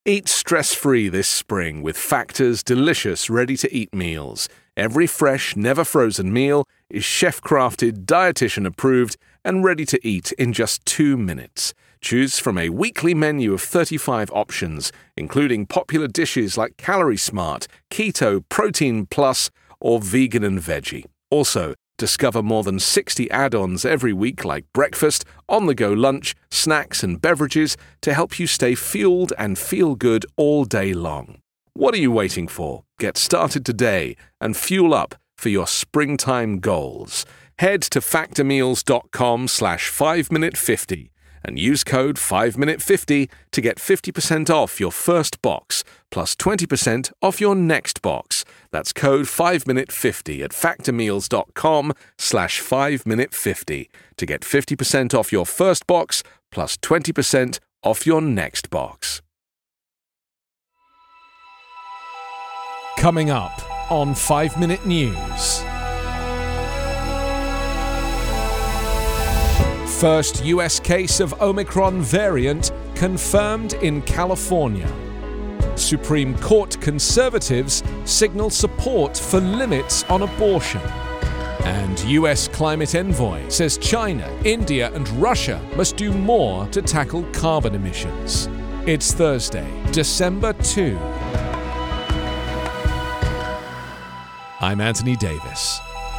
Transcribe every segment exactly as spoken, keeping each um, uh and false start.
Eat stress-free this spring with Factor's delicious ready-to-eat meals. Every fresh, never-frozen meal is chef-crafted, dietitian-approved, and ready to eat in just two minutes. Choose from a weekly menu of thirty-five options, including popular dishes like Calorie Smart, Keto, Protein Plus, or Vegan and Veggie. Also, discover more than sixty add-ons every week like breakfast, on-the-go lunch, snacks and beverages to help you stay fueled and feel good all day long. What are you waiting for? Get started today and fuel up for your springtime goals. Head to factormeals.com slash 5minute50 and use code five minute fifty to get fifty percent off your first box plus twenty percent off your next box. That's code five minute fifty at factormeals.com slash 5minute50 to get fifty percent off your first box plus twenty percent off your next box. Coming up on five minute News. First U S case of Omicron variant confirmed in California. Supreme Court conservatives signal support for limits on abortion. And U S climate envoy says China, India and Russia must do more to tackle carbon emissions. It's Thursday, December second. I'm Anthony Davis.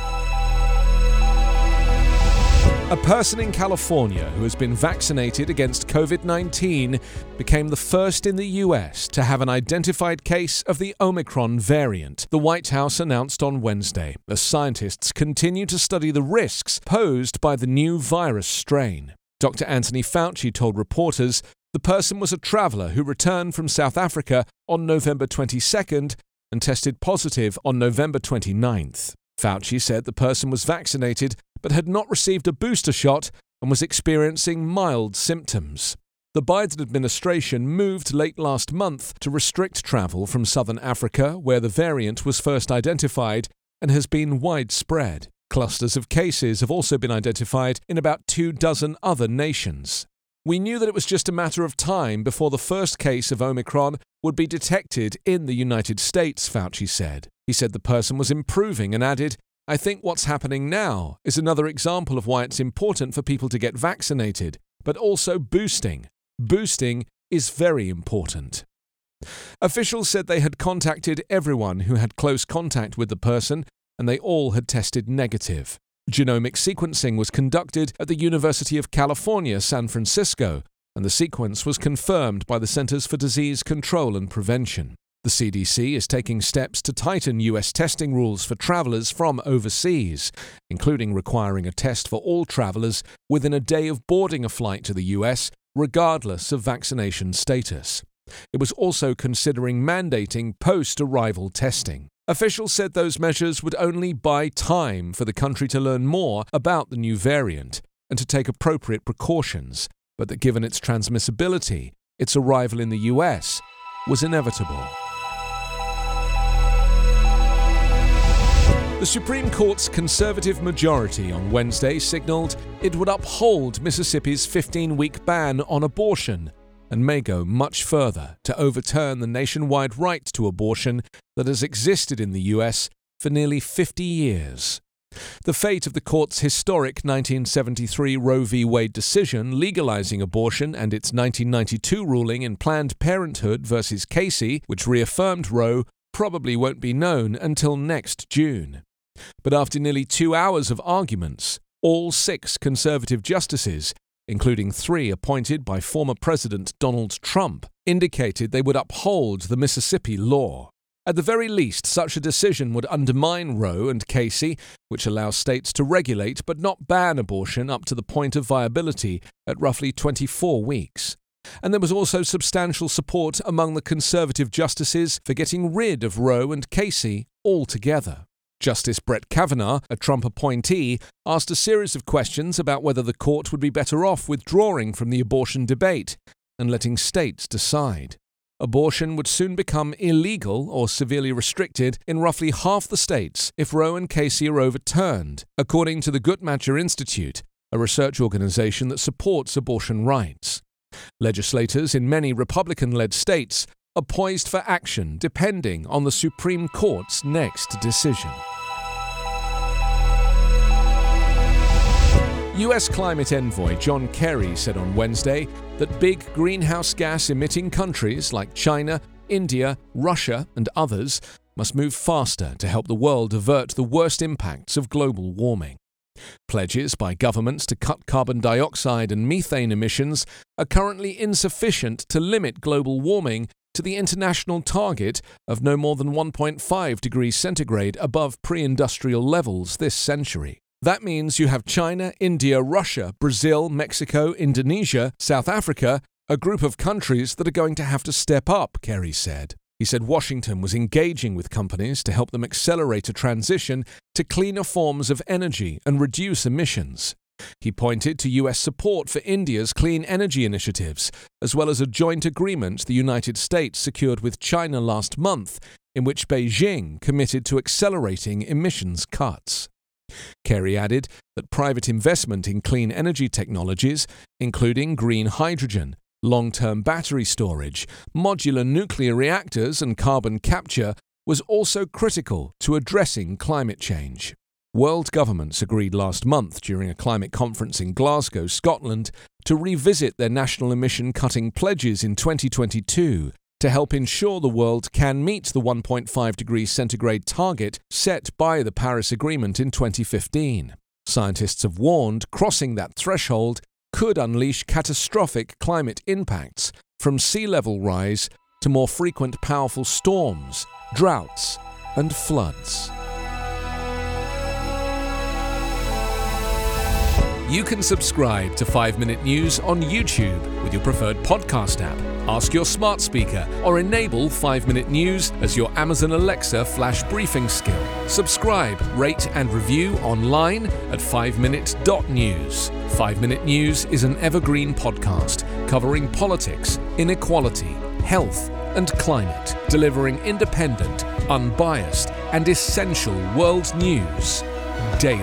A person in California who has been vaccinated against covid nineteen became the first in the U S to have an identified case of the Omicron variant, the White House announced on Wednesday, as scientists continue to study the risks posed by the new virus strain. Doctor Anthony Fauci told reporters the person was a traveler who returned from South Africa on November twenty-second and tested positive on November twenty-ninth. Fauci said the person was vaccinated but had not received a booster shot and was experiencing mild symptoms. The Biden administration moved late last month to restrict travel from southern Africa, where the variant was first identified and has been widespread. Clusters of cases have also been identified in about two dozen other nations. We knew that it was just a matter of time before the first case of Omicron would be detected in the United States, Fauci said. He said the person was improving and added, "I think what's happening now is another example of why it's important for people to get vaccinated, but also boosting. Boosting is very important." Officials said they had contacted everyone who had close contact with the person, and they all had tested negative. Genomic sequencing was conducted at the University of California, San Francisco, and the sequence was confirmed by the Centers for Disease Control and Prevention. The C D C is taking steps to tighten U S testing rules for travelers from overseas, including requiring a test for all travelers within a day of boarding a flight to the U S, regardless of vaccination status. It was also considering mandating post-arrival testing. Officials said those measures would only buy time for the country to learn more about the new variant and to take appropriate precautions, but that given its transmissibility, its arrival in the U S was inevitable. The Supreme Court's conservative majority on Wednesday signaled it would uphold Mississippi's fifteen-week ban on abortion and may go much further to overturn the nationwide right to abortion that has existed in the U S for nearly fifty years. The fate of the court's historic nineteen seventy-three Roe v. Wade decision legalizing abortion and its nineteen ninety-two ruling in Planned Parenthood versus Casey, which reaffirmed Roe, probably won't be known until next June. But after nearly two hours of arguments, all six conservative justices, including three appointed by former President Donald Trump, indicated they would uphold the Mississippi law. At the very least, such a decision would undermine Roe and Casey, which allows states to regulate but not ban abortion up to the point of viability at roughly twenty-four weeks. And there was also substantial support among the conservative justices for getting rid of Roe and Casey altogether. Justice Brett Kavanaugh, a Trump appointee, asked a series of questions about whether the court would be better off withdrawing from the abortion debate and letting states decide. Abortion would soon become illegal or severely restricted in roughly half the states if Roe and Casey are overturned, according to the Guttmacher Institute, a research organization that supports abortion rights. Legislators in many Republican-led states are poised for action depending on the Supreme Court's next decision. U S climate envoy John Kerry said on Wednesday that big greenhouse gas-emitting countries like China, India, Russia, and others must move faster to help the world avert the worst impacts of global warming. Pledges by governments to cut carbon dioxide and methane emissions are currently insufficient to limit global warming to the international target of no more than one point five degrees centigrade above pre-industrial levels this century. That means you have China, India, Russia, Brazil, Mexico, Indonesia, South Africa, a group of countries that are going to have to step up, Kerry said. He said Washington was engaging with companies to help them accelerate a transition to cleaner forms of energy and reduce emissions. He pointed to U S support for India's clean energy initiatives, as well as a joint agreement the United States secured with China last month, in which Beijing committed to accelerating emissions cuts. Kerry added that private investment in clean energy technologies, including green hydrogen, long-term battery storage, modular nuclear reactors and carbon capture, was also critical to addressing climate change. World governments agreed last month during a climate conference in Glasgow, Scotland, to revisit their national emission-cutting pledges in twenty twenty-two to help ensure the world can meet the one point five degrees centigrade target set by the Paris Agreement in twenty fifteen. Scientists have warned crossing that threshold could unleash catastrophic climate impacts, from sea level rise to more frequent powerful storms, droughts, and floods. You can subscribe to five minute News on YouTube with your preferred podcast app. Ask your smart speaker or enable five minute News as your Amazon Alexa flash briefing skill. Subscribe, rate and review online at five minute dot news. five minute News is an evergreen podcast covering politics, inequality, health and climate, delivering independent, unbiased and essential world news daily.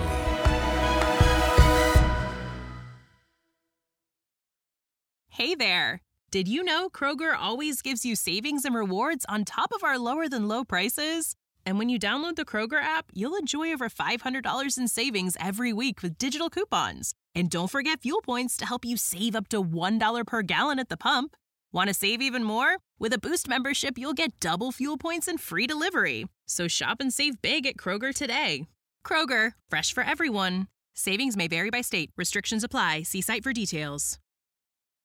Hey there! Did you know Kroger always gives you savings and rewards on top of our lower-than-low prices? And when you download the Kroger app, you'll enjoy over five hundred dollars in savings every week with digital coupons. And don't forget fuel points to help you save up to one dollar per gallon at the pump. Want to save even more? With a Boost membership, you'll get double fuel points and free delivery. So shop and save big at Kroger today. Kroger, fresh for everyone. Savings may vary by state. Restrictions apply. See site for details.